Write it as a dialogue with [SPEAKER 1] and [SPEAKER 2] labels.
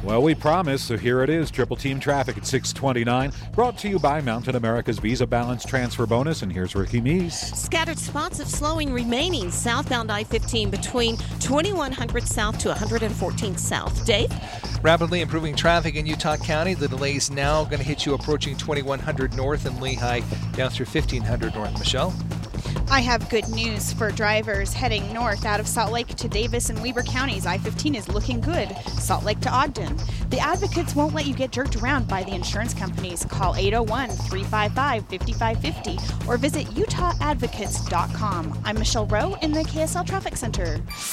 [SPEAKER 1] Well, we promise, so here it is. Triple Team Traffic at 6:29. Brought to you by Mountain America's Visa Balance Transfer Bonus. And here's Ricky Meese.
[SPEAKER 2] Scattered spots of slowing remaining southbound I-15 between 2100 South to 114 South. Dave?
[SPEAKER 3] Rapidly improving traffic in Utah County. The delays now going to hit you approaching 2100 North and Lehigh down through 1500 North. Michelle?
[SPEAKER 4] I have good news for drivers heading north out of Salt Lake to Davis and Weber counties. I-15 is looking good. Salt Lake to Ogden. The advocates won't let you get jerked around by the insurance companies. Call 801-355-5550 or visit utahadvocates.com. I'm Michelle Rowe in the KSL Traffic Center.